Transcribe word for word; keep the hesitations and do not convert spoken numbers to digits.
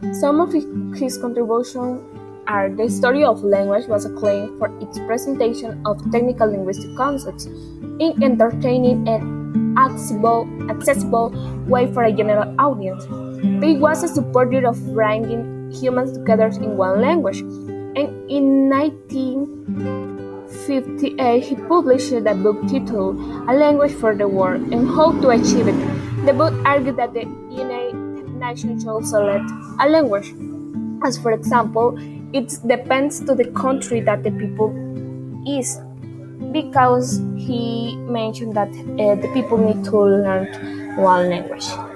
Some of his contributions are the story of language was acclaimed for its presentation of technical linguistic concepts in entertaining and accessible, accessible way for a general audience. He was a supporter of bringing humans together in one language, and in nineteen fifty-eight he published a book titled A Language for the World and How to Achieve It. The book argued that the United Nations should select a language, as for example, it depends to the country that the people is, because he mentioned that uh, the people need to learn one language.